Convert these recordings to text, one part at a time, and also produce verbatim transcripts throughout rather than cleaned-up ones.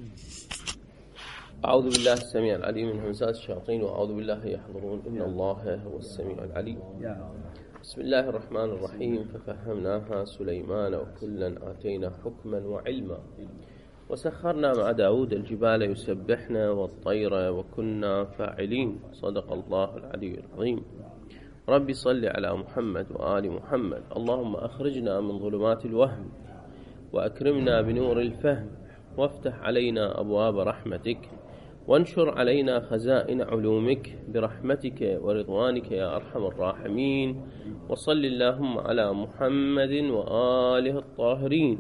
أعوذ بالله السميع العليم من همزات الشياطين وأعوذ بالله يحضرون إن الله هو السميع العليم. بسم الله الرحمن الرحيم. ففهمناها سليمان وكلا آتينا حكما وعلما وسخرنا مع داود الجبال يسبحنا والطير وكنا فاعلين. صدق الله العلي العظيم. ربي صل على محمد وآل محمد. اللهم أخرجنا من ظلمات الوهم وأكرمنا بنور الفهم وافتح علينا أبواب رحمتك وانشر علينا خزائن علومك برحمتك ورضوانك يا أرحم الراحمين. وصل اللهم على محمد وآله الطاهرين.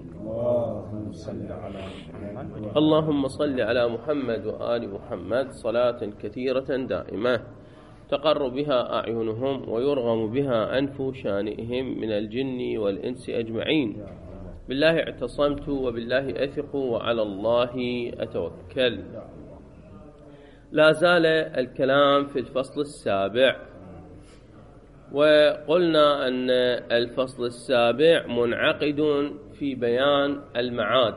اللهم صل على محمد وآل محمد صلاة كثيرة دائمة تقر بها أعينهم ويرغم بها أنف شانئهم من الجن والإنس أجمعين. بالله اعتصمت وبالله أثق وعلى الله أتوكل. لا زال الكلام في الفصل السابع، وقلنا أن الفصل السابع منعقد في بيان المعاد.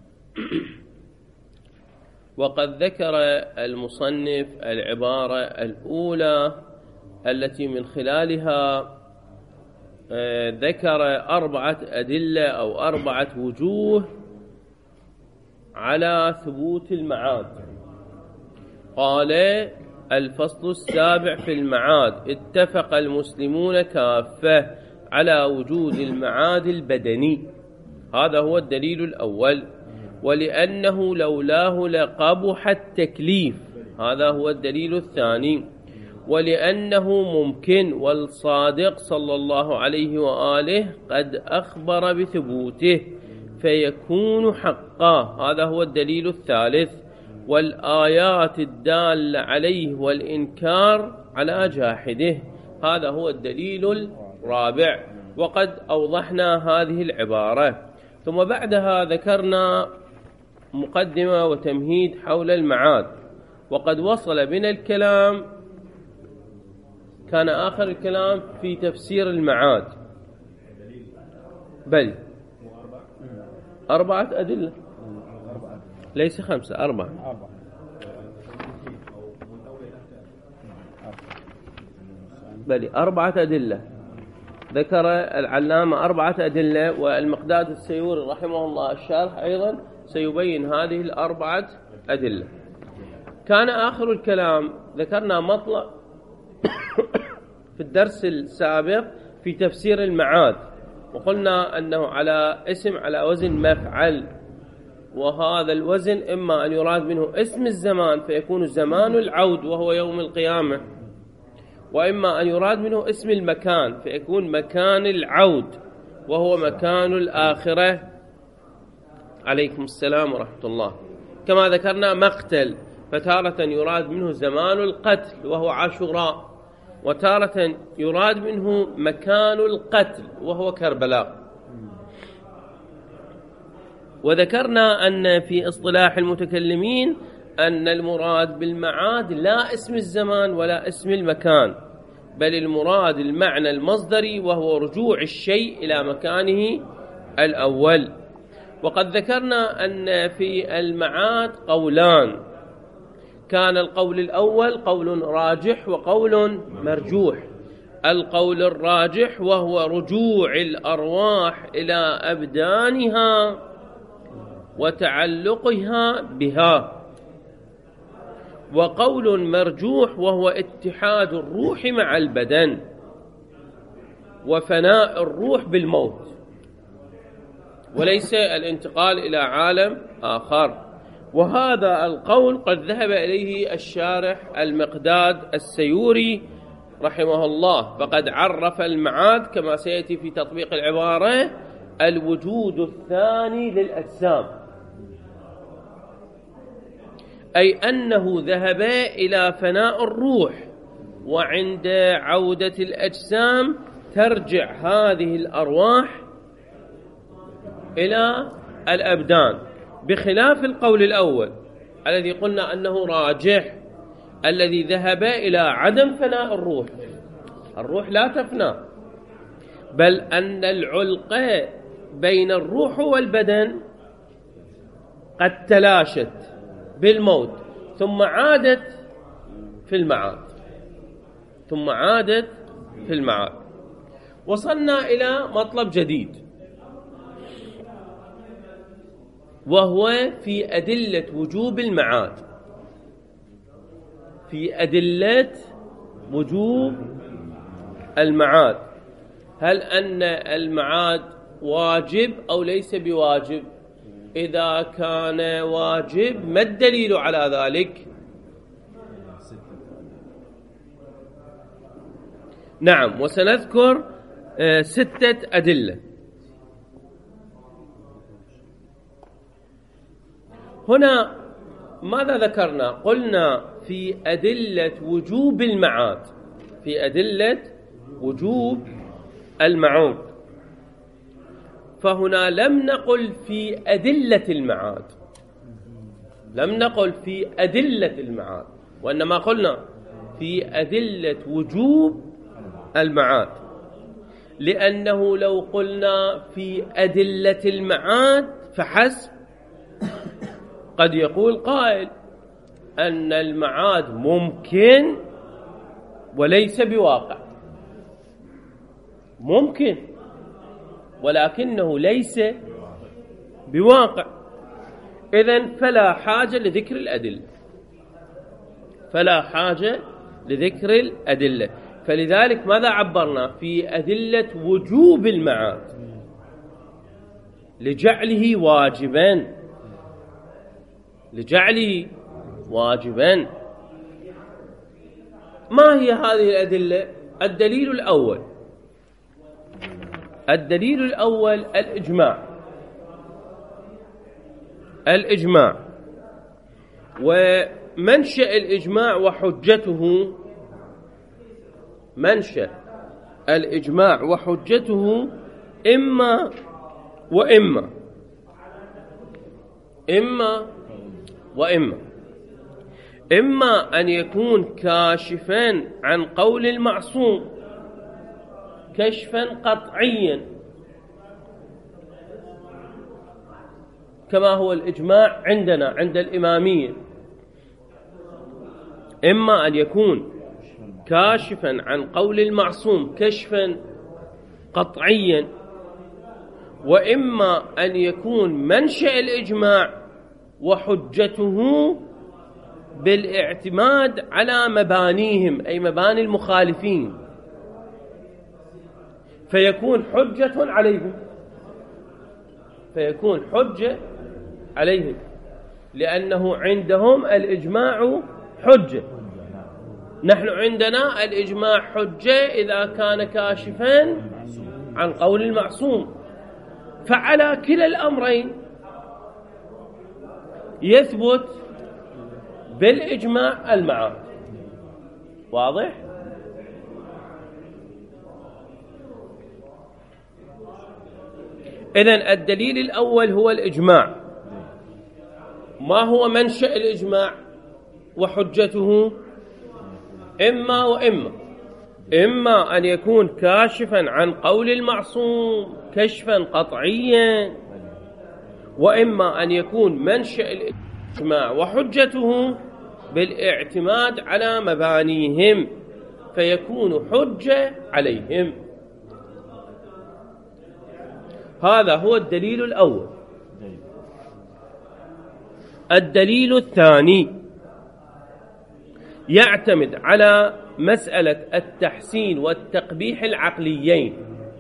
وقد ذكر المصنف العبارة الأولى التي من خلالها ذكر أربعة أدلة أو أربعة وجوه على ثبوت المعاد. قال: الفصل السابع في المعاد: اتفق المسلمون كافة على وجود المعاد البدني. هذا هو الدليل الأول. ولأنه لولاه لقبح التكليف. هذا هو الدليل الثاني. ولأنه ممكن والصادق صلى الله عليه وآله قد أخبر بثبوته فيكون حقا. هذا هو الدليل الثالث. والآيات الدالة عليه والإنكار على جاحده. هذا هو الدليل الرابع. وقد أوضحنا هذه العبارة. ثم بعدها ذكرنا مقدمة وتمهيد حول المعاد. وقد وصل بنا الكلام، كان آخر الكلام في تفسير المعاد. بل أربعة أدلة، ليس خمسة، أربعة. بل أربعة أدلة. ذكر العلامة أربعة أدلة، والمقداد السيوري رحمه الله الشارح أيضا سيبين هذه الأربعة أدلة. كان آخر الكلام ذكرنا مطلع في الدرس السابق في تفسير المعاد، وقلنا أنه على اسم على وزن مفعل. وهذا الوزن إما أن يراد منه اسم الزمان فيكون زمان العود وهو يوم القيامة، وإما أن يراد منه اسم المكان فيكون مكان العود وهو مكان الآخرة. عليكم السلام ورحمة الله. كما ذكرنا مقتل، فتارة يراد منه زمان القتل وهو عاشوراء، وتارة يراد منه مكان القتل وهو كربلاء. وذكرنا أن في اصطلاح المتكلمين أن المراد بالمعاد لا اسم الزمان ولا اسم المكان، بل المراد المعنى المصدري وهو رجوع الشيء إلى مكانه الأول. وقد ذكرنا أن في المعاد قولان. كان القول الأول قول راجح وقول مرجوح. القول الراجح وهو رجوع الأرواح إلى أبدانها وتعلقها بها. وقول مرجوح وهو اتحاد الروح مع البدن وفناء الروح بالموت، وليس الانتقال إلى عالم آخر. وهذا القول قد ذهب إليه الشارح المقداد السيوري رحمه الله، فقد عرف المعاد كما سيأتي في تطبيق العبارة الوجود الثاني للأجسام، أي أنه ذهب إلى فناء الروح، وعند عودة الأجسام ترجع هذه الأرواح إلى الأبدان، بخلاف القول الأول الذي قلنا أنه راجح، الذي ذهب إلى عدم فناء الروح. الروح لا تفنى، بل أن العلقة بين الروح والبدن قد تلاشت بالموت ثم عادت في المعاد ثم عادت في المعاد. وصلنا إلى مطلب جديد، وهو في أدلة وجوب المعاد. في أدلة وجوب المعاد، هل أن المعاد واجب أو ليس بواجب؟ إذا كان واجب ما الدليل على ذلك؟ نعم، وسنذكر ستة أدلة. هنا ماذا ذكرنا؟ قلنا في أدلة وجوب المعاد، في أدلة وجوب المعاد، فهنا لم نقل في أدلة المعاد، لم نقل في أدلة المعاد، وإنما قلنا في أدلة وجوب المعاد، لأنه لو قلنا في أدلة المعاد فحسب قد يقول قائل أن المعاد ممكن وليس بواقع، ممكن ولكنه ليس بواقع، إذن فلا حاجة لذكر الأدلة، فلا حاجة لذكر الأدلة. فلذلك ماذا عبرنا؟ في أدلة وجوب المعاد لجعله واجبا، لجعله واجبا. ما هي هذه الأدلة؟ الدليل الأول، الدليل الأول الإجماع، الإجماع ومنشأ الإجماع وحجته، منشأ الإجماع وحجته إما وإما، إما وإما، إما أن يكون كاشفا عن قول المعصوم كشفا قطعيا كما هو الإجماع عندنا عند الإمامية، إما أن يكون كاشفا عن قول المعصوم كشفا قطعيا، وإما أن يكون منشأ الإجماع وحجته بالاعتماد على مبانيهم أي مباني المخالفين، فيكون حجة عليهم، فيكون حجة عليهم، لأنه عندهم الإجماع حجة. نحن عندنا الإجماع حجة إذا كان كاشفا عن قول المعصوم، فعلى كلا الأمرين يثبت بالإجماع المعاد. واضح؟ إذن الدليل الأول هو الإجماع. ما هو منشأ الإجماع وحجته؟ إما وإما، إما أن يكون كاشفا عن قول المعصوم كشفا قطعيا، وإما أن يكون منشأ الإجماع وحجته بالاعتماد على مبانيهم فيكون حجة عليهم. هذا هو الدليل الأول. الدليل الثاني يعتمد على مسألة التحسين والتقبيح العقليين.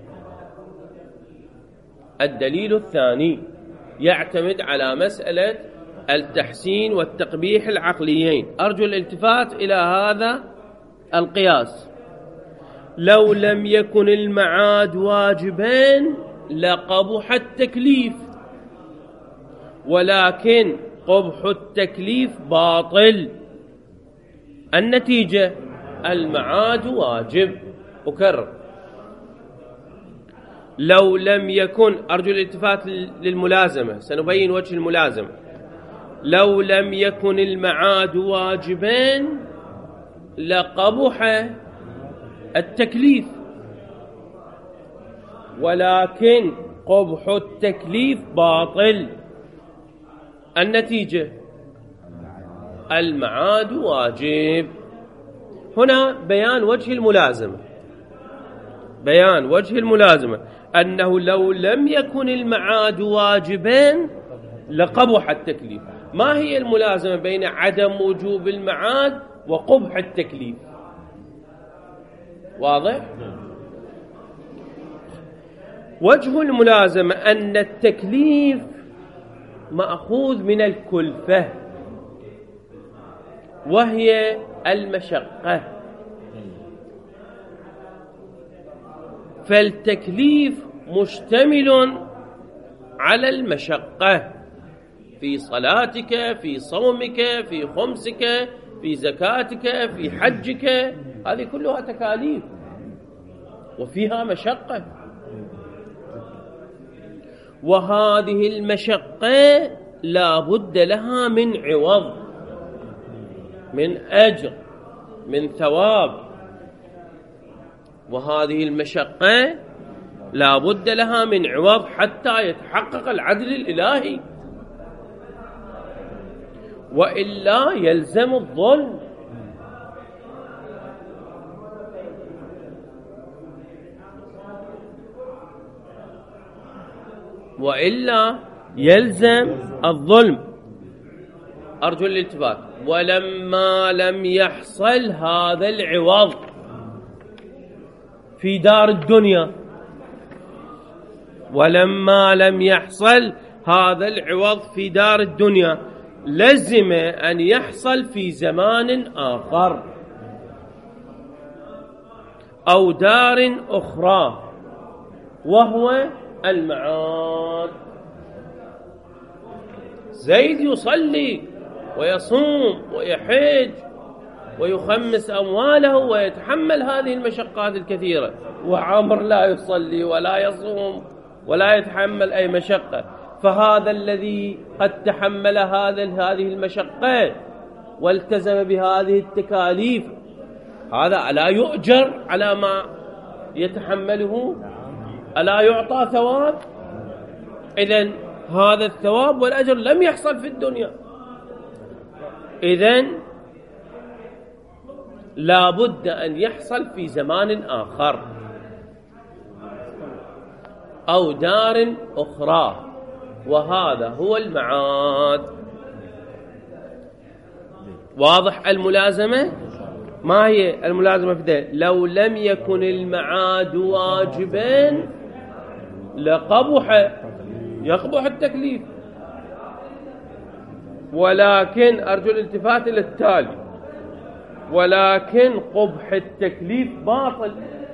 الدليل الثاني يعتمد على مسألة التحسين والتقبيح العقليين. أرجو الالتفات إلى هذا القياس. لو لم يكن المعاد واجبين لقبح التكليف، ولكن قبح التكليف باطل. النتيجة المعاد واجب. أكرر، لو لم يكن، أرجو الالتفات للملازمة، سنبين وجه الملازمة. لو لم يكن المعاد واجبين لقبح التكليف، ولكن قبح التكليف باطل. النتيجة المعاد واجب. هنا بيان وجه الملازمة، بيان وجه الملازمة أنه لو لم يكن المعاد واجبا لقبح التكليف. ما هي الملازمة بين عدم وجوب المعاد وقبح التكليف؟ واضح؟ وجه الملازمة أن التكليف مأخوذ من الكلفة وهي المشقة، فالتكليف مشتمل على المشقة في صلاتك، في صومك، في خمسك، في زكاتك، في حجك، هذه كلها تكاليف وفيها مشقة، وهذه المشقة لا بد لها من عوض، من أجر، من ثواب، وهذه المشقة لا بد لها من عوض حتى يتحقق العدل الإلهي، وإلا يلزم الظلم. وإلا يلزم الظلم. أرجو الالتفات. ولما لم يحصل هذا العوض في دار الدنيا، ولما لم يحصل هذا العوض في دار الدنيا لزم أن يحصل في زمان آخر أو دار أخرى، وهو المعاد. زيد يصلي ويصوم ويحج ويخمس أمواله ويتحمل هذه المشقات الكثيرة، وعمر لا يصلي ولا يصوم ولا يتحمل أي مشقة. فهذا الذي قد تحمل هذا هذه المشقة والتزم بهذه التكاليف، هذا ألا يؤجر على ما يتحمله؟ ألا يعطى ثواب؟ إذن هذا الثواب والأجر لم يحصل في الدنيا، إذن لا بد أن يحصل في زمان آخر أو دار أخرى، وهذا هو المعاد. واضح الملازمة؟ ما هي الملازمة في ذلك؟ لو لم يكن المعاد واجبا لقبح، يقبح التكليف، ولكن أرجو الالتفات إلى التالي، ولكن قبح التكليف باطل،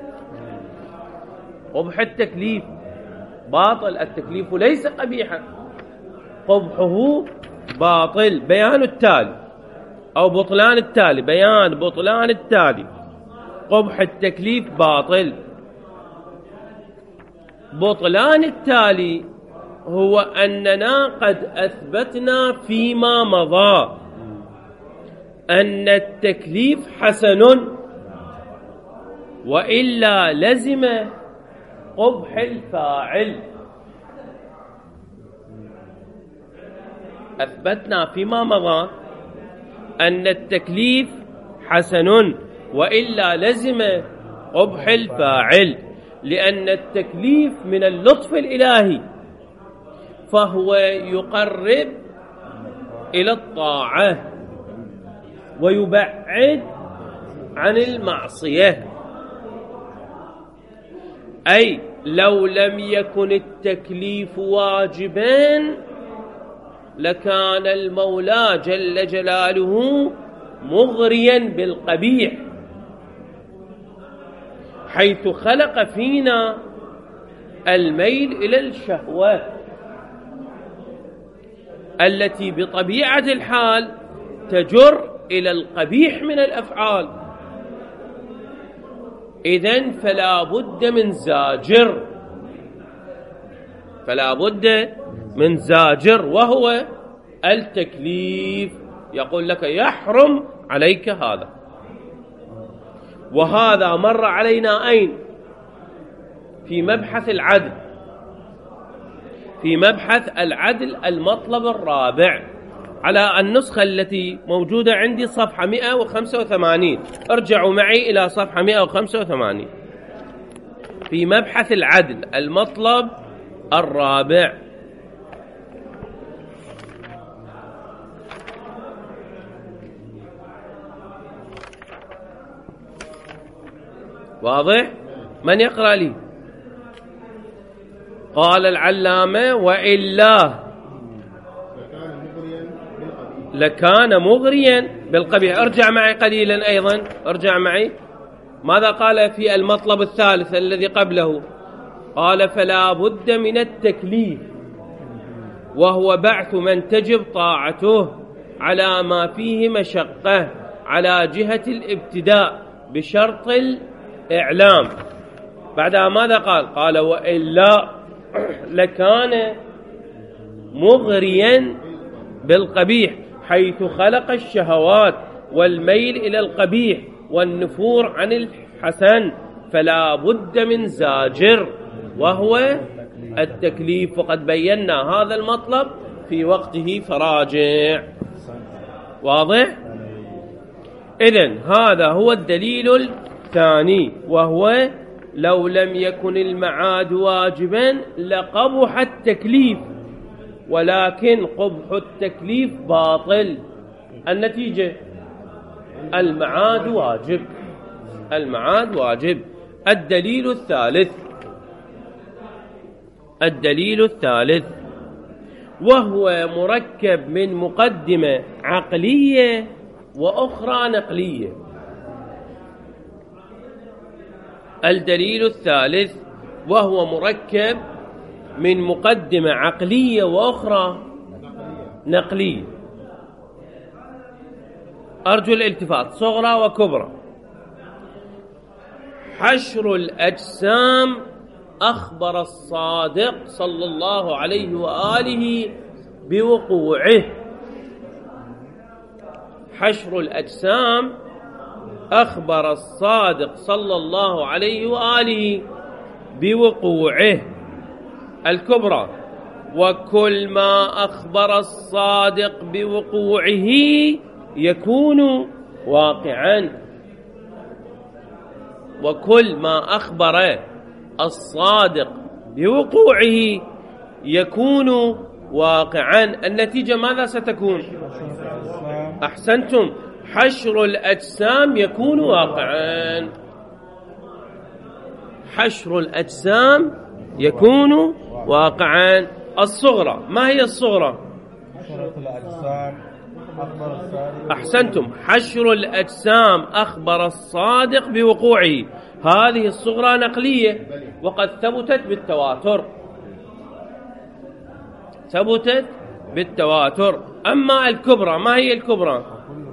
قبح التكليف باطل، التكليف ليس قبيحا، قبحه باطل. بيان التالي أو بطلان التالي، بيان بطلان التالي، قبح التكليف باطل. بطلان التالي هو أننا قد أثبتنا فيما مضى أن التكليف حسن، وإلا لزم قبح الفاعل. أثبتنا فيما مضى أن التكليف حسن، وإلا لزم قبح الفاعل، لأن التكليف من اللطف الإلهي، فهو يقرب إلى الطاعة ويبعد عن المعصية. أي لو لم يكن التكليف واجبا لكان المولى جل جلاله مغريا بالقبيح، حيث خلق فينا الميل إلى الشهوة التي بطبيعة الحال تجر إلى القبيح من الأفعال. إذن فلا بد من زاجر، فلا بد من زاجر، وهو التكليف. يقول لك يحرم عليك هذا، وهذا مر علينا أين؟ في مبحث العدل، في مبحث العدل المطلب الرابع. على النسخة التي موجودة عندي صفحة مئة وخمسة وثمانين. ارجعوا معي إلى صفحة مئة وخمسة وثمانين في مبحث العدل المطلب الرابع. واضح؟ من يقرأ لي؟ قال العلامة: وإلا لكان مغريا بالقبيح. ارجع معي قليلا أيضا، ارجع معي. ماذا قال في المطلب الثالث الذي قبله؟ قال: فلا بد من التكليف، وهو بعث من تجب طاعته على ما فيه مشقة على جهة الابتداء بشرط الإعلام. بعدها ماذا قال؟ قال: وإلا لكان مغريا بالقبيح، حيث خلق الشهوات والميل إلى القبيح والنفور عن الحسن، فلا بد من زاجر وهو التكليف. وقد بينا هذا المطلب في وقته فراجع. واضح؟ إذن هذا هو الدليل الثاني، وهو لو لم يكن المعاد واجبا لقبح التكليف، ولكن قبح التكليف باطل. النتيجة المعاد واجب، المعاد واجب. الدليل الثالث، الدليل الثالث وهو مركب من مقدمة عقلية وأخرى نقلية. الدليل الثالث وهو مركب من مقدمة عقلية وأخرى نقلية. أرجو الالتفات، صغرى وكبرى. حشر الأجسام أخبر الصادق صلى الله عليه وآله بوقوعه. حشر الأجسام أخبر الصادق صلى الله عليه وآله بوقوعه. الكبرى: وكل ما أخبر الصادق بوقوعه يكون واقعا. وكل ما أخبر الصادق بوقوعه يكون واقعا. النتيجة ماذا ستكون؟ أحسنتم، حشر الأجسام يكون واقعا. حشر الأجسام يكون واقعا. الصغرى، ما هي الصغرى؟ أحسنتم، حشر الأجسام أخبر الصادق بوقوعه. هذه الصغرى نقلية وقد ثبتت بالتواتر، ثبتت بالتواتر. أما الكبرى، ما هي الكبرى؟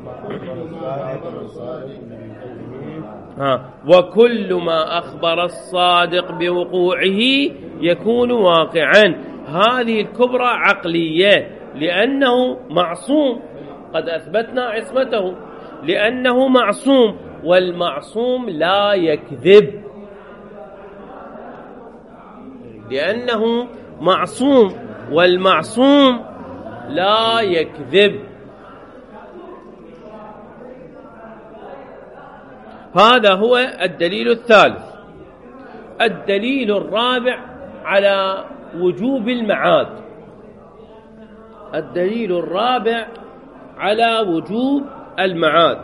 ها. وكل ما أخبر الصادق بوقوعه يكون واقعا. هذه الكبرى عقلية لأنه معصوم، قد أثبتنا عصمته لأنه معصوم، والمعصوم لا يكذب. لأنه معصوم والمعصوم لا يكذب. هذا هو الدليل الثالث. الدليل الرابع على وجوب المعاد. الدليل الرابع على وجوب المعاد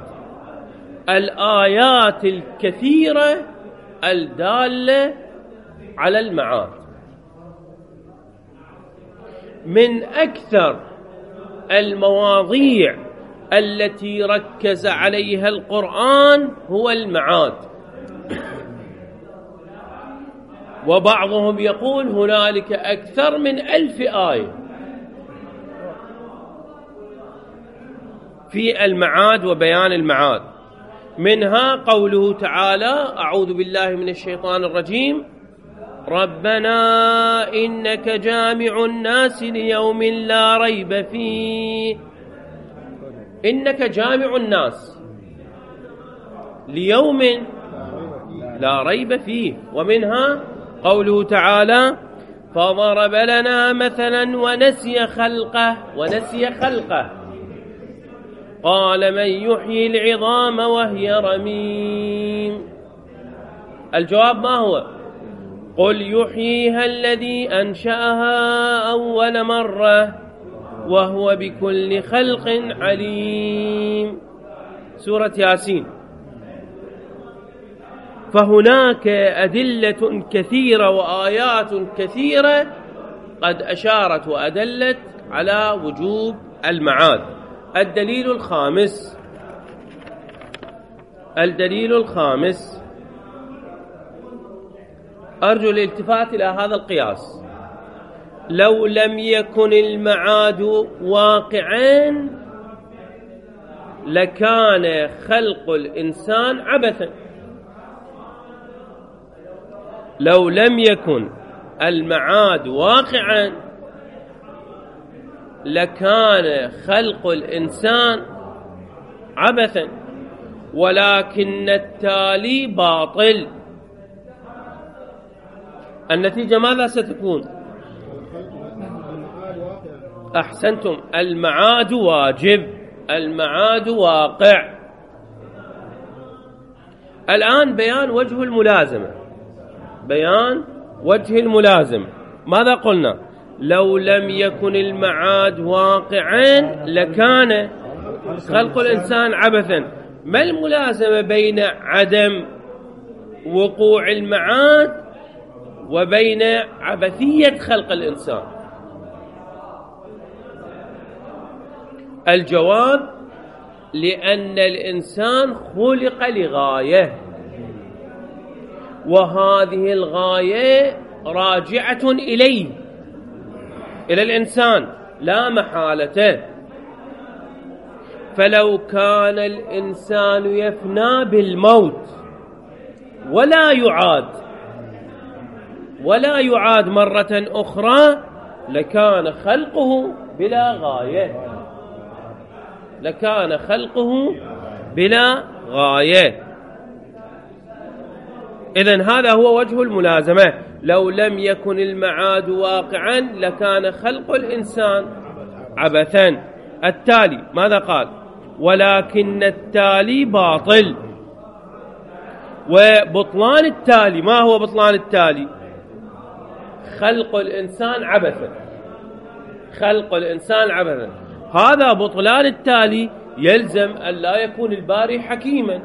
الآيات الكثيرة الدالة على المعاد. من أكثر المواضيع التي ركز عليها القرآن هو المعاد. وبعضهم يقول هنالك أكثر من ألف آية في المعاد وبيان المعاد. منها قوله تعالى: أعوذ بالله من الشيطان الرجيم: ربنا إنك جامع الناس ليوم لا ريب فيه. إنك جامع الناس ليوم لا ريب فيه. ومنها قوله تعالى: فضرب لنا مثلا ونسي خلقه. ونسي خلقه قال من يحيي العظام وهي رميم. الجواب ما هو؟ قل يحييها الذي أنشأها أول مرة وهو بكل خلق عليم. سورة ياسين. فهناك أدلة كثيرة وآيات كثيرة قد أشارت وأدلت على وجوب المعاد. الدليل الخامس الدليل الخامس أرجو الالتفات إلى هذا القياس. لو لم يكن المعاد واقعا لكان خلق الإنسان عبثا. لو لم يكن المعاد واقعا لكان خلق الإنسان عبثا، ولكن التالي باطل. النتيجة ماذا ستكون؟ أحسنتم، المعاد واجب، المعاد واقع. الآن بيان وجه الملازمة، بيان وجه الملازمة. ماذا قلنا؟ لو لم يكن المعاد واقعا لكان خلق الإنسان عبثا. ما الملازمة بين عدم وقوع المعاد وبين عبثية خلق الإنسان؟ الجواب: لأن الإنسان خلق لغاية، وهذه الغاية راجعة إليه، إلى الإنسان لا محالة. فلو كان الإنسان يفنى بالموت ولا يعاد ولا يعاد مرة أخرى لكان خلقه بلا غاية، لكان خلقه بلا غاية. إذن هذا هو وجه الملازمة. لو لم يكن المعاد واقعا لكان خلق الإنسان عبثا. التالي ماذا قال؟ ولكن التالي باطل. وبطلان التالي، ما هو بطلان التالي؟ خلق الإنسان عبثا، خلق الإنسان عبثا. هذا بطلان التالي يلزم أن لا يكون الباري حكيما،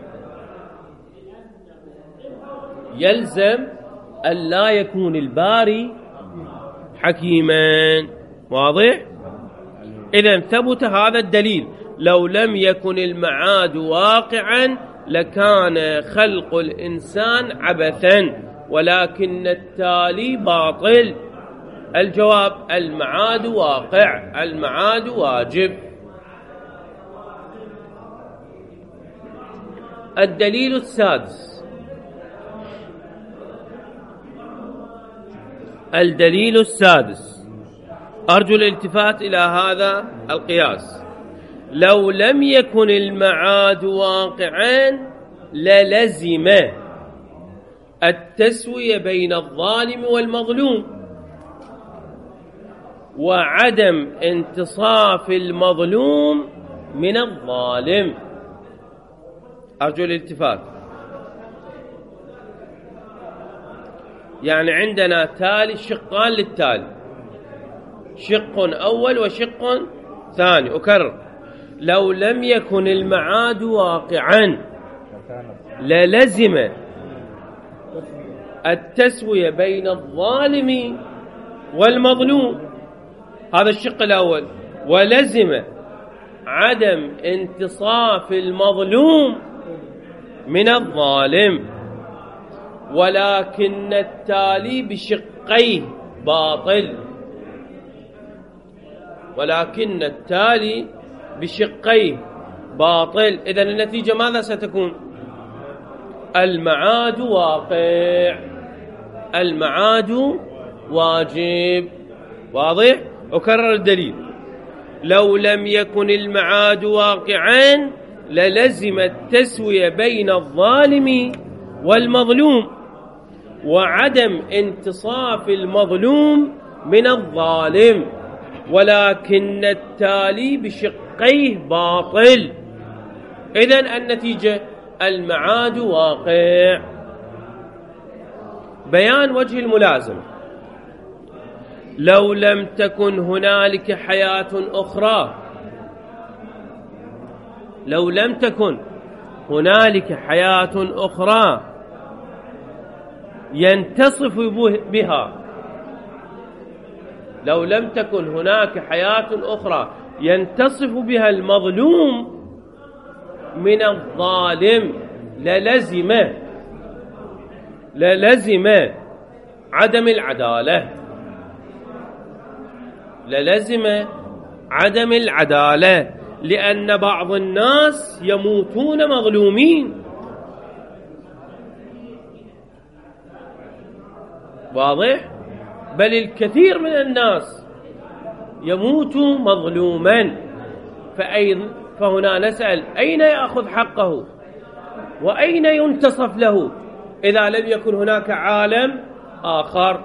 يلزم أن لا يكون الباري حكيما. واضح؟ إذن ثبت هذا الدليل. لو لم يكن المعاد واقعا لكان خلق الإنسان عبثا، ولكن التالي باطل. الجواب: المعاد واقع، المعاد واجب. الدليل السادس الدليل السادس أرجو الالتفات إلى هذا القياس. لو لم يكن المعاد واقعا للزم التسوية بين الظالم والمظلوم، وعدم انتصاف المظلوم من الظالم. أرجو الالتفات. يعني عندنا تالي شقان للتالي، شق أول وشق ثاني. أكرر: لو لم يكن المعاد واقعا للزم التسوية بين الظالم والمظلوم، هذا الشق الأول، ولزم عدم انتصاف المظلوم من الظالم، ولكن التالي بشقيه باطل، ولكن التالي بشقيه باطل. إذن النتيجة ماذا ستكون؟ المعاد واقع، المعاد واجب. واضح؟ أكرر الدليل: لو لم يكن المعاد واقعا للزم التسوية بين الظالم والمظلوم، وعدم انتصاف المظلوم من الظالم، ولكن التالي بشق حقيه باطل. إذن النتيجة المعاد واقع. بيان وجه الملازمة: لو لم تكن هنالك حياة أخرى لو لم تكن هنالك حياة أخرى ينتصف بها لو لم تكن هناك حياة أخرى ينتصف بها المظلوم من الظالم للزم للزم عدم العدالة للزم عدم العدالة لأن بعض الناس يموتون مظلومين. واضح؟ بل الكثير من الناس يموت مظلوما. فأين فهنا نسأل: أين يأخذ حقه وأين ينتصف له إذا لم يكن هناك عالم آخر؟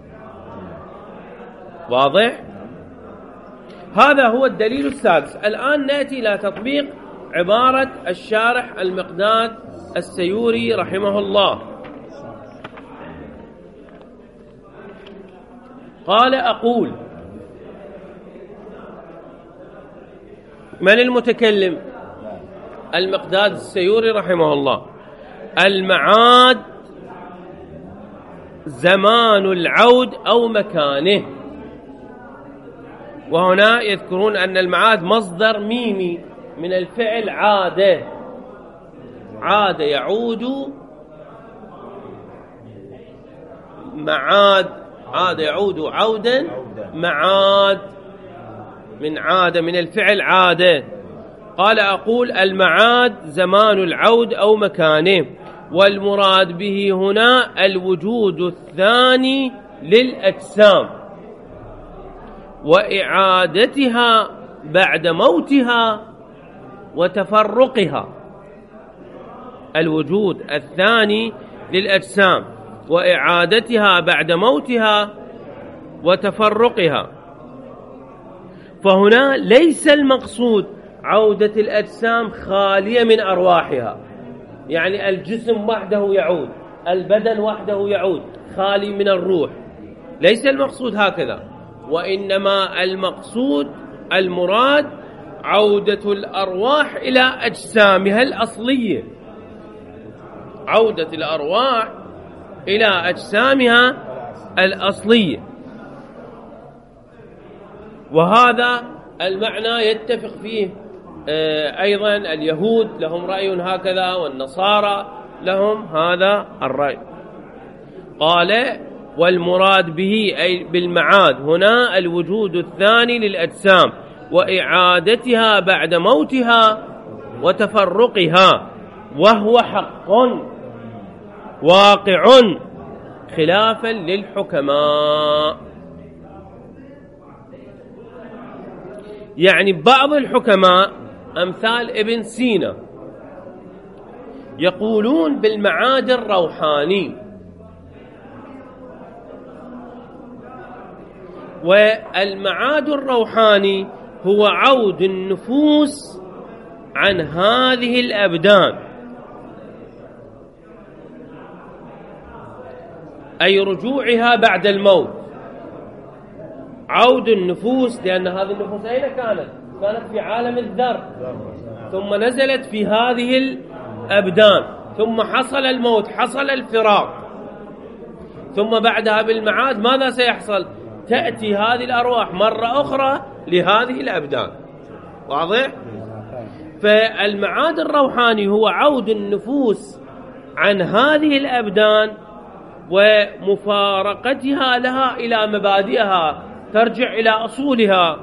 واضح؟ هذا هو الدليل السادس. الآن نأتي إلى تطبيق عبارة الشارح المقداد السيوري رحمه الله. قال: أقول. من المتكلم؟ المقداد السيوري رحمه الله. المعاد زمان العود أو مكانه. وهنا يذكرون أن المعاد مصدر ميمي من الفعل عادة. عاد يعود معاد عاد يعود عودا معاد من عاد من الفعل عادة. قال: أقول المعاد زمان العود أو مكانه، والمراد به هنا الوجود الثاني للأجسام وإعادتها بعد موتها وتفرقها. الوجود الثاني للأجسام وإعادتها بعد موتها وتفرقها. فهنا ليس المقصود عودة الأجسام خالية من أرواحها، يعني الجسم وحده يعود، البدن وحده يعود خالي من الروح، ليس المقصود هكذا. وإنما المقصود المراد عودة الأرواح إلى أجسامها الأصلية، عودة الأرواح إلى أجسامها الأصلية. وهذا المعنى يتفق فيه أيضا اليهود، لهم رأي هكذا، والنصارى لهم هذا الرأي. قال: والمراد به أي بالمعاد هنا الوجود الثاني للأجسام وإعادتها بعد موتها وتفرقها، وهو حق واقع خلافا للحكماء. يعني بعض الحكماء أمثال ابن سينا يقولون بالمعاد الروحاني، والمعاد الروحاني هو عود النفوس عن هذه الأبدان، أي رجوعها بعد الموت. عود النفوس، لأن هذه النفوس أين كانت؟ كانت في عالم الذر، ثم نزلت في هذه الأبدان، ثم حصل الموت، حصل الفراق، ثم بعدها بالمعاد ماذا سيحصل؟ تأتي هذه الأرواح مرة أخرى لهذه الأبدان. واضح؟ فالمعاد الروحاني هو عود النفوس عن هذه الأبدان ومفارقتها لها إلى مبادئها، ترجع إلى أصولها،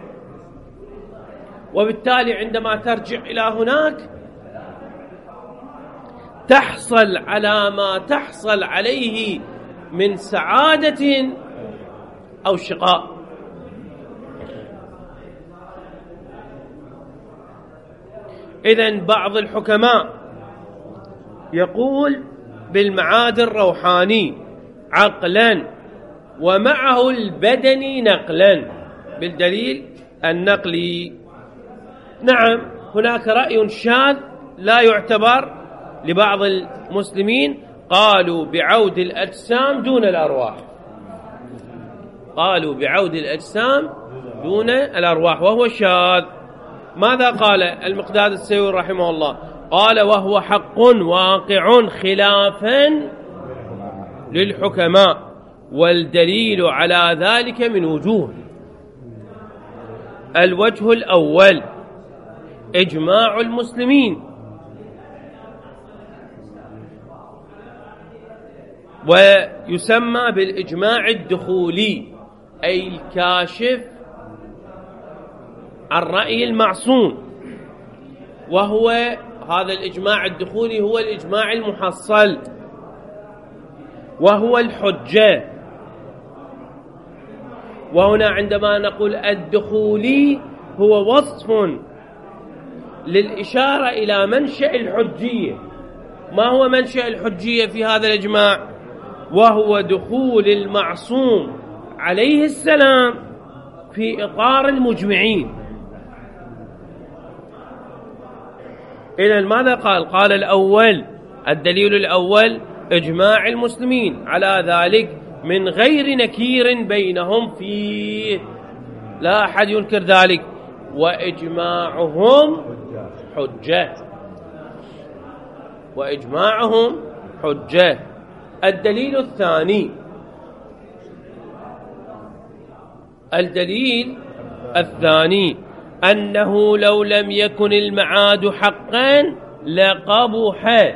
وبالتالي عندما ترجع إلى هناك تحصل على ما تحصل عليه من سعادة أو شقاء. إذن بعض الحكماء يقول بالمعاد الروحاني عقلا ومعه البدني نقلا، بالدليل النقلي. نعم هناك رأي شاذ لا يعتبر لبعض المسلمين، قالوا بعود الأجسام دون الأرواح، قالوا بعود الأجسام دون الأرواح وهو شاذ. ماذا قال المقداد السيوري رحمه الله؟ قال وهو حق واقع خلافا للحكماء، والدليل على ذلك من وجوه. الوجه الأول إجماع المسلمين، ويسمى بالإجماع الدخولي، أي الكاشف عن رأي المعصوم، وهو هذا الإجماع الدخولي هو الإجماع المحصل، وهو الحجة. وهنا عندما نقول الدخولي هو وصف للإشارة إلى منشأ الحجية. ما هو منشأ الحجية في هذا الإجماع؟ وهو دخول المعصوم عليه السلام في إطار المجمعين. إذن ماذا قال؟ قال الأول، الدليل الأول إجماع المسلمين على ذلك من غير نكير بينهم فيه، لا أحد ينكر ذلك، وإجماعهم حجة، وإجماعهم حجة. الدليل الثاني، الدليل الثاني أنه لو لم يكن المعاد حقا لقبح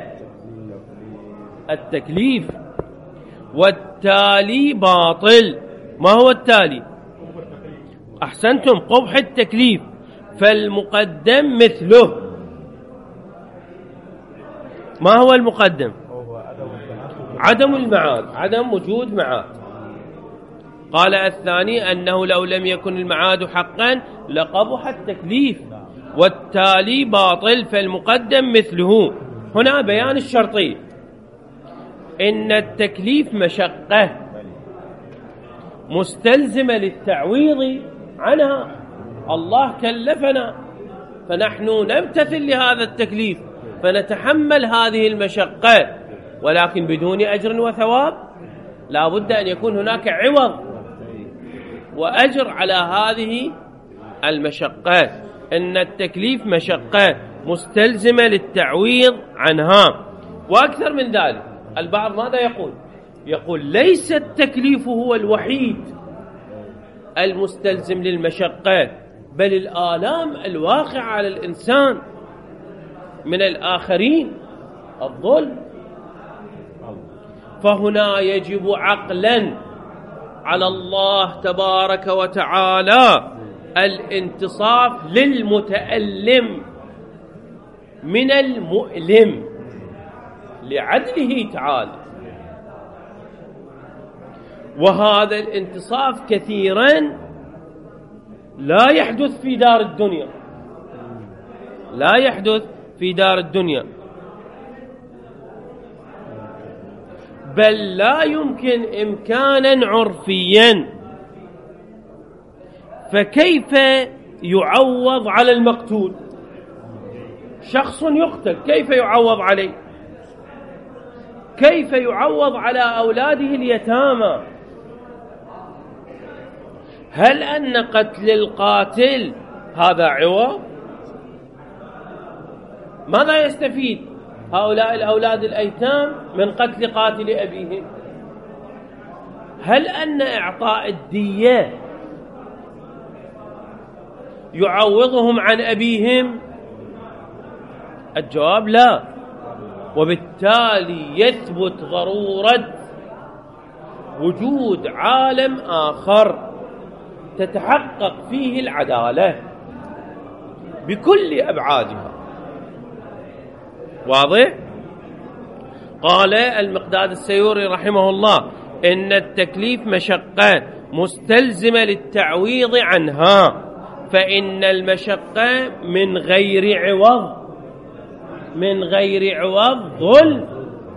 التكليف، والتالي باطل. ما هو التالي؟ أحسنتم، قبح التكليف، فالمقدم مثله. ما هو المقدم؟ عدم المعاد، عدم وجود معاد. قال الثاني أنه لو لم يكن المعاد حقا لقبح التكليف، والتالي باطل، فالمقدم مثله. هنا بيان الشرطي، إن التكليف مشقة مستلزمة للتعويض عنها. الله كلفنا فنحن نمتثل لهذا التكليف فنتحمل هذه المشقة، ولكن بدون أجر وثواب. لا بد أن يكون هناك عوض وأجر على هذه المشقة. إن التكليف مشقة مستلزمة للتعويض عنها. وأكثر من ذلك، البعض ماذا يقول؟ يقول ليس التكليف هو الوحيد المستلزم للمشقة، بل الآلام الواقعة على الإنسان من الآخرين، الظلم. فهنا يجب عقلا على الله تبارك وتعالى الانتصاف للمتألم من المؤلم لعدله تعالى. وهذا الانتصاف كثيرا لا يحدث في دار الدنيا، لا يحدث في دار الدنيا، بل لا يمكن إمكانا عرفيا. فكيف يعوض على المقتول؟ شخص يقتل، كيف يعوض عليه؟ كيف يعوض على أولاده اليتامى؟ هل أن قتل القاتل هذا عوض؟ ماذا يستفيد هؤلاء الأولاد الأيتام من قتل قاتل أبيهم؟ هل أن إعطاء الدية يعوضهم عن أبيهم؟ الجواب لا. وبالتالي يثبت ضرورة وجود عالم آخر تتحقق فيه العدالة بكل أبعادها. واضح؟ قال المقداد السيوري رحمه الله إن التكليف مشقة مستلزمة للتعويض عنها، فإن المشقة من غير عوض، من غير عوض ظلم،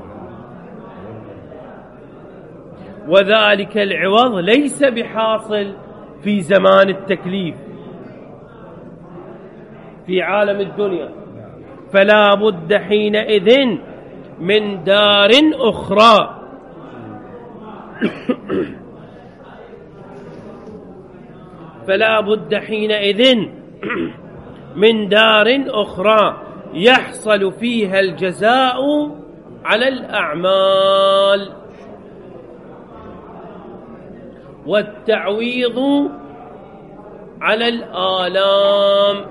وذلك العوض ليس بحاصل في زمان التكليف. في عالم الدنيا، فلا بد حينئذ من دار أخرى فلا بد حينئذ من دار أخرى يحصل فيها الجزاء على الأعمال والتعويض على الآلام.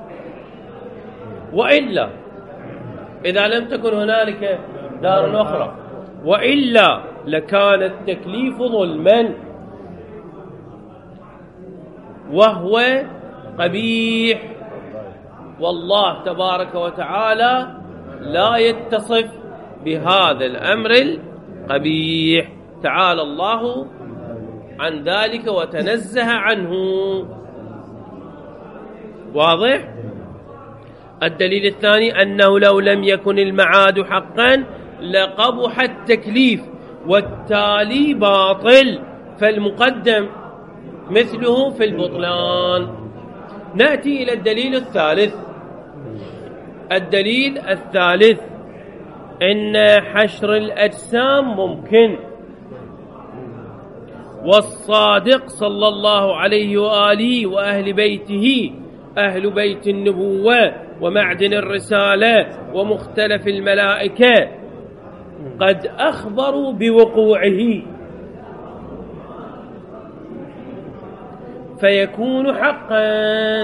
وإلا إذا لم تكن هنالك دار أخرى وإلا لكان التكليف ظلما وهو قبيح، والله تبارك وتعالى لا يتصف بهذا الأمر القبيح، تعالى الله عن ذلك وتنزه عنه. واضح؟ الدليل الثاني أنه لو لم يكن المعاد حقا لقبح التكليف والتالي باطل، فالمقدم مثله في البطلان. نأتي إلى الدليل الثالث. الدليل الثالث إن حشر الأجسام ممكن، والصادق صلى الله عليه وآله وأهل بيته أهل بيت النبوة ومعدن الرسالة ومختلف الملائكة قد أخبروا بوقوعه فيكون حقا.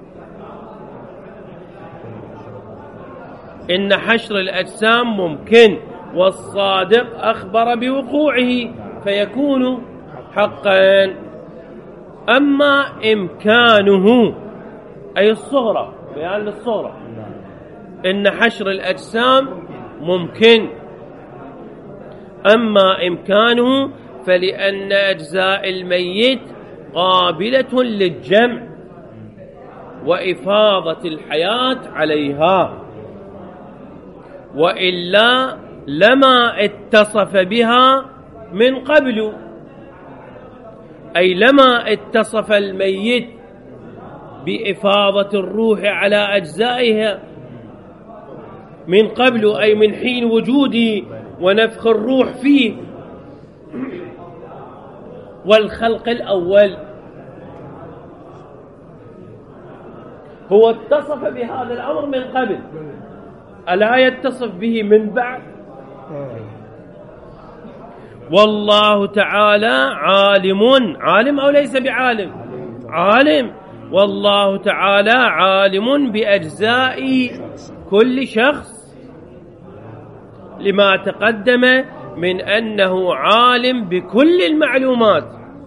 إن حشر الأجسام ممكن والصادق أخبر بوقوعه فيكون حقا. أما إمكانه أي الصغرى، بيان للصغرى، إن حشر الأجسام ممكن، أما إمكانه فلأن أجزاء الميت قابلة للجمع وإفاضة الحياة عليها، وإلا لما اتصف بها من قبل، أي لما اتصف الميت بإفاضة الروح على أجزائها من قبل، أي من حين وجوده ونفخ الروح فيه والخلق الأول. هو اتصف بهذا الأمر من قبل، ألا يتصف به من بعد؟ والله تعالى عالم، عالم أو ليس بعالم؟ عالم. والله تعالى عالم بأجزاء كل شخص لما تقدم من أنه عالم بكل المعلومات.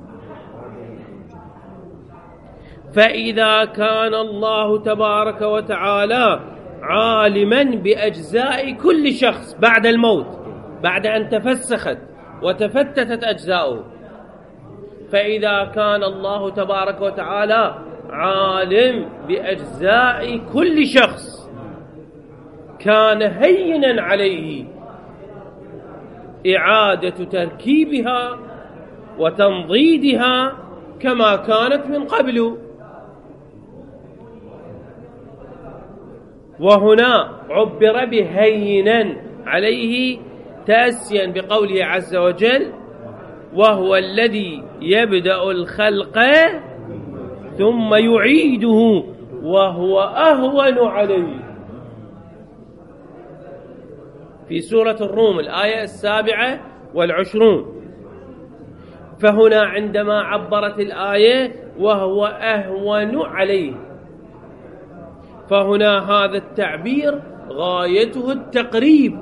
فإذا كان الله تبارك وتعالى عالما بأجزاء كل شخص بعد الموت، بعد أن تفسخت وتفتتت أجزاؤه، فإذا كان الله تبارك وتعالى عالم بأجزاء كل شخص كان هينا عليه إعادة تركيبها وتنضيدها كما كانت من قبل. وهنا عبر بهينا عليه تأسيا بقوله عز وجل: وهو الذي يبدأ الخلق ثم يعيده وهو أهون عليه، في سورة الروم الآية السابعة والعشرون. فهنا عندما عبرت الآية وهو أهون عليه، فهنا هذا التعبير غايته التقريب،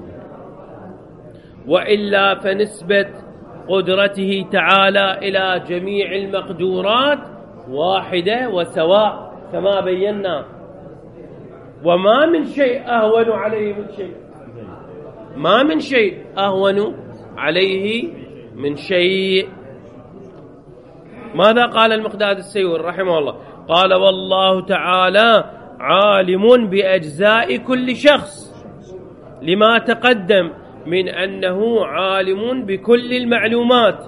وإلا فنسبة قدرته تعالى إلى جميع المقدورات واحدة وسواء كما بينا، وما من شيء أهون عليه من شيء، ما من شيء أهون عليه من شيء. ماذا قال المقداد السيور رحمه الله؟ قال: والله تعالى عالم بأجزاء كل شخص لما تقدم من أنه عالم بكل المعلومات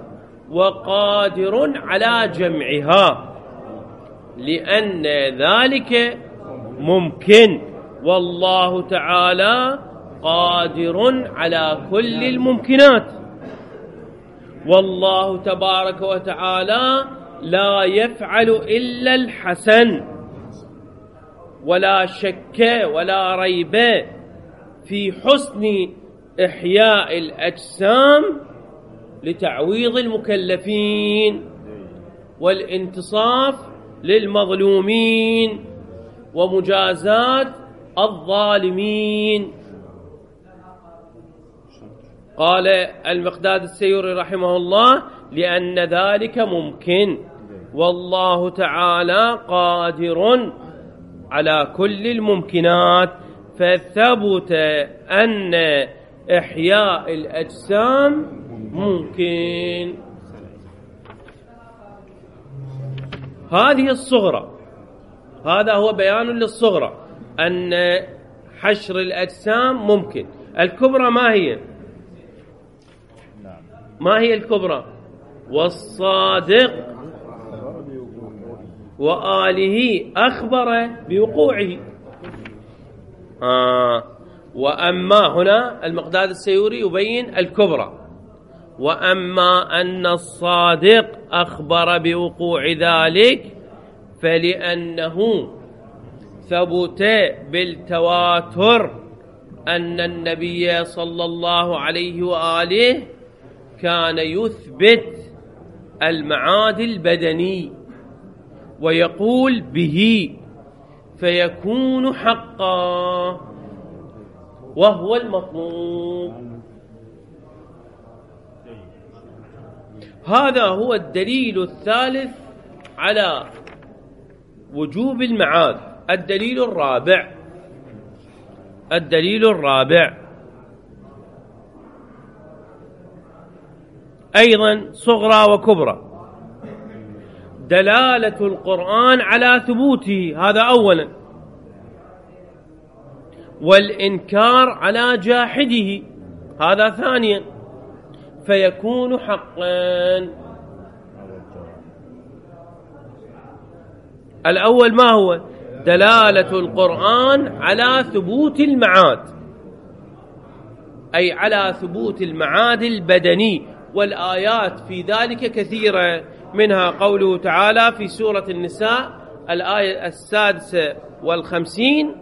وقادر على جمعها، لأن ذلك ممكن، والله تعالى قادر على كل الممكنات. والله تبارك وتعالى لا يفعل إلا الحسن، ولا شك ولا ريب في حسن إحياء الأجسام لتعويض المكلفين والانتصاف للمظلومين ومجازاة الظالمين. قال المقداد السيوري رحمه الله: لأن ذلك ممكن، والله تعالى قادر على كل الممكنات، فثبت أن إحياء الأجسام ممكن. هذه الصغرى، هذا هو بيان للصغرى أن حشر الأجسام ممكن. الكبرى ما هي؟ ما هي الكبرى؟ والصادق وآله أخبر بوقوعه. آه. وأما هنا المقداد السيوري يبين الكبرى، وأما أن الصادق أخبر بوقوع ذلك فلأنه ثبت بالتواتر أن النبي صلى الله عليه وآله كان يثبت المعاد البدني ويقول به، فيكون حقا وهو المطلوب. هذا هو الدليل الثالث على وجوب المعاد. الدليل الرابع، الدليل الرابع أيضا صغرى وكبرى، دلالة القرآن على ثبوته، هذا أولا، والإنكار على جاحده، هذا ثانيا، فيكون حقا. الأول ما هو؟ دلالة القرآن على ثبوت المعاد، أي على ثبوت المعاد البدني، والآيات في ذلك كثيرة، منها قوله تعالى في سورة النساء الآية السادسة والخمسين: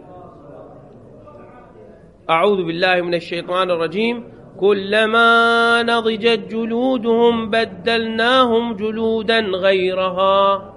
أعوذ بالله من الشيطان الرجيم: كلما نضجت جلودهم بدلناهم جلودا غيرها.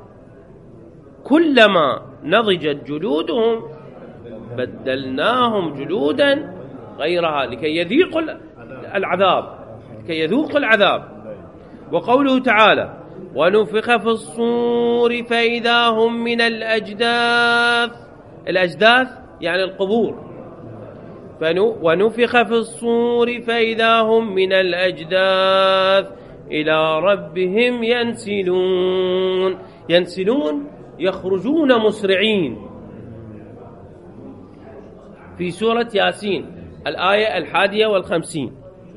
كلما نضجت جلودهم بدلناهم جلودا غيرها لكي يذيقوا العذاب، لكي يذوقوا العذاب. وقوله تعالى: ونفخ في الصور فإذا هم من الأجداث، الأجداث يعني القبور، ونفخ في الصور فإذا هم من الأجداث إلى ربهم ينسلون. ينسلون يخرجون مسرعين، في سورة ياسين الآية الحادية والخمسين.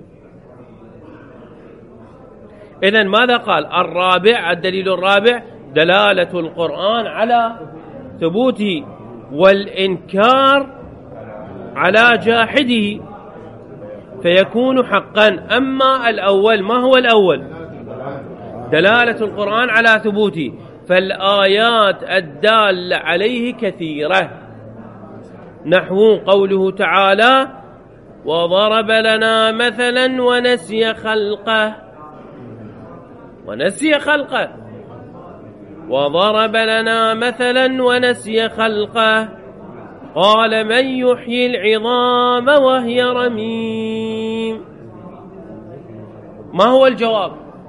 إذن ماذا قال؟ الرابع، الدليل الرابع دلالة القرآن على ثبوته والإنكار على جاحده فيكون حقا. أما الأول، ما هو الأول؟ دلالة القرآن على ثبوته، فالآيات الدالة عليه كثيرة، نحو قوله تعالى: وضرب لنا مثلا ونسي خلقه، ونسي خلقه، وضرب لنا مثلا ونسي خلقه، قال من يحيي العظام وهي رميم. ما هو الجواب؟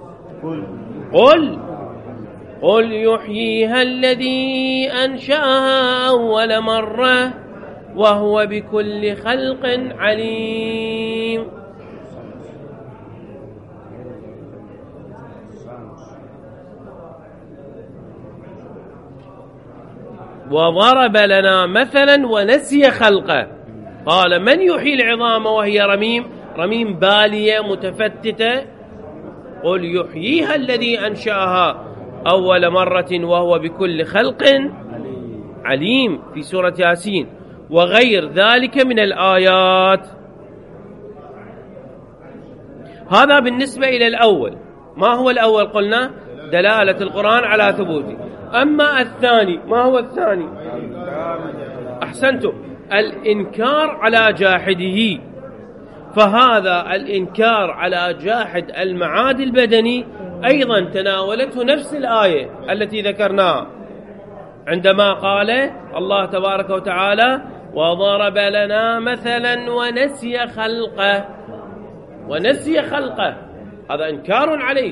قل قل يحييها الذي أنشأها أول مرة وهو بكل خلق عليم. وضرب لنا مثلا ونسي خلقه، قال من يحيي العظام وهي رميم، رميم بالية متفتتة. قل يحييها الذي أنشأها أول مرة وهو بكل خلق عليم في سورة ياسين وغير ذلك من الآيات. هذا بالنسبة إلى الأول. ما هو الأول؟ قلنا دلالة القرآن على ثبوته. أما الثاني، ما هو الثاني؟ أحسنتم، الإنكار على جاحده. فهذا الإنكار على جاحد المعاد البدني أيضا تناولته نفس الآية التي ذكرناها عندما قال الله تبارك وتعالى وضرب لنا مثلا ونسي خلقه. ونسي خلقه هذا إنكار عليه.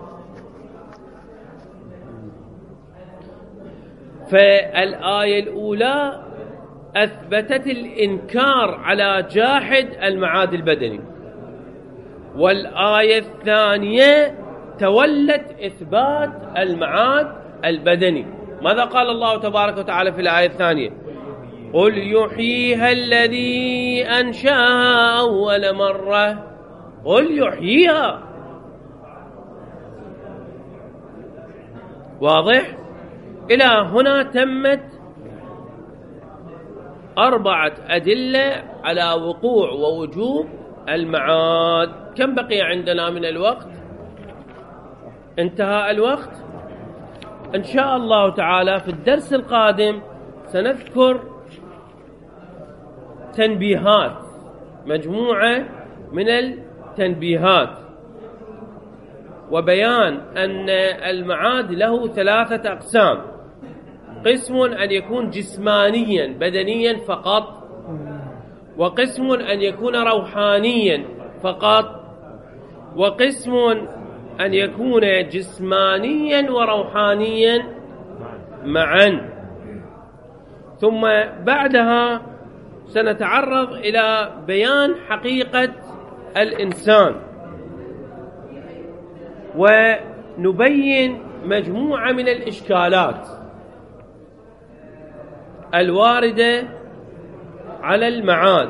فالآية الأولى أثبتت الإنكار على جاحد المعاد البدني، والآية الثانية تولت إثبات المعاد البدني. ماذا قال الله تبارك وتعالى في الآية الثانية؟ قل يحييها الذي أنشأها أول مرة. قل يحييها. واضح؟ إلى هنا تمت أربعة أدلة على وقوع ووجوب المعاد. كم بقي عندنا من الوقت؟ انتهى الوقت. إن شاء الله تعالى في الدرس القادم سنذكر تنبيهات، مجموعة من التنبيهات، وبيان أن المعاد له ثلاثة أقسام. قسم أن يكون جسمانيا بدنيا فقط، وقسم أن يكون روحانيا فقط، وقسم أن يكون جسمانيا وروحانيا معا. ثم بعدها سنتعرض إلى بيان حقيقة الإنسان، ونبين مجموعة من الإشكالات الواردة على المعاد.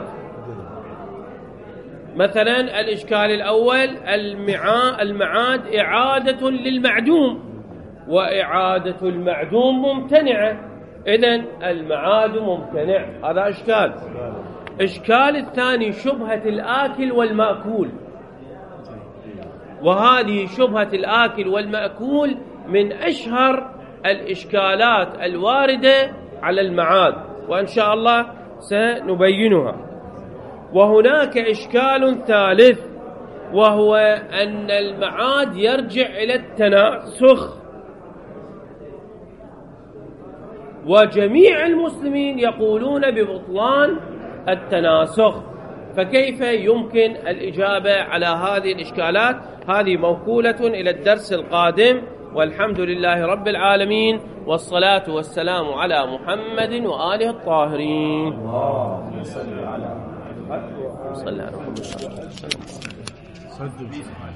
مثلا الإشكال الأول المعاد إعادة للمعدوم، وإعادة المعدوم ممتنعة، إذن المعاد ممتنع. هذا إشكال. إشكال الثاني شبهة الآكل والمأكول، وهذه شبهة الآكل والمأكول من أشهر الإشكالات الواردة على المعاد، وإن شاء الله سنبينها. وهناك إشكال ثالث، وهو أن المعاد يرجع إلى التناسخ، وجميع المسلمين يقولون ببطلان التناسخ. فكيف يمكن الإجابة على هذه الإشكالات؟ هذه موكولة إلى الدرس القادم، والحمد لله رب العالمين، والصلاة والسلام على محمد وآله الطاهرين. اللهم صل على محمد.